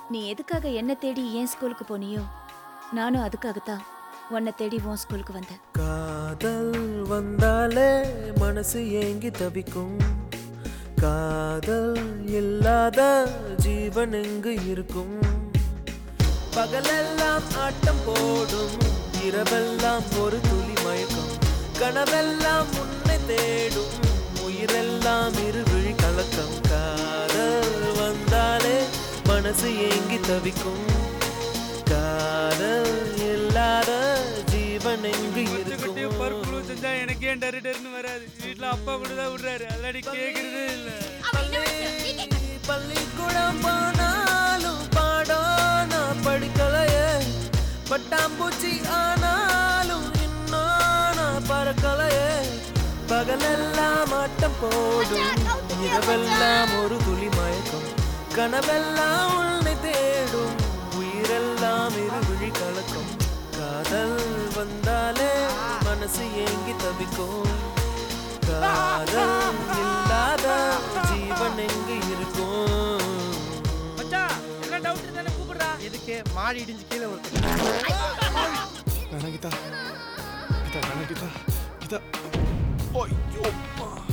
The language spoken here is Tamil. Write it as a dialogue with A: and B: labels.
A: நீ எதுக்காக என்ன தேடி ஏன் ஸ்கூலுக்கு போனியோ நானும் அதுக்காகத்தான் உன்னை தேடி உன் ஸ்கூலுக்கு வந்தேன்.
B: காதல் வந்தாலே மனசு ஏங்கி தவிக்கும். காதல் இல்லாத ஜீவன் எங்கு இருக்கும்? பகலெல்லாம் ஆட்டம் போடும், இரவெல்லாம் ஒரு துளி மயக்கம். கனவெல்லாம் உன்னை தேடும், உயிரெல்லாம் இருவிழி கலக்கம். காதல் வந்தாலே மனசு ஏங்கி தவிக்கும். காதல் இல்லாத ஜீவன் எங்கு இருக்கும்?
C: எனக்கு ஏன் டருன்னு வராது. வீட்டுல அப்பா கூட தான் விடுறாரு, அதடி கேக்குறதே இல்ல.
B: பள்ளிக்கூடம் போனாலும் பாடம் நான் படிக்கலையே. பட்டாம்பூச்சி ஆனாலும் இன்னும் நான் பறக்கலையே. பகலெல்லாம் ஆட்டம் போடும், இரவெல்லாம் ஒரு துளி மயக்கம். கனவெல்லாம் உன்னை தேடும், உயிரெல்லாம் இருவிழி கலக்கும். காதல் வந்தாலே மனசு ஏங்கி தவிக்கும். காதல் இல்லாத ஜீவன் எங்கு இருக்கும்?
C: மச்சான் என்ன டவுட் இருந்தானே கூப்பிடுறா.
D: எதுக்கு மாடி இடிஞ்சு கீழே ஒரு
E: கனகிதா, கீதா, கனகிதா, கீதா. ஐயோ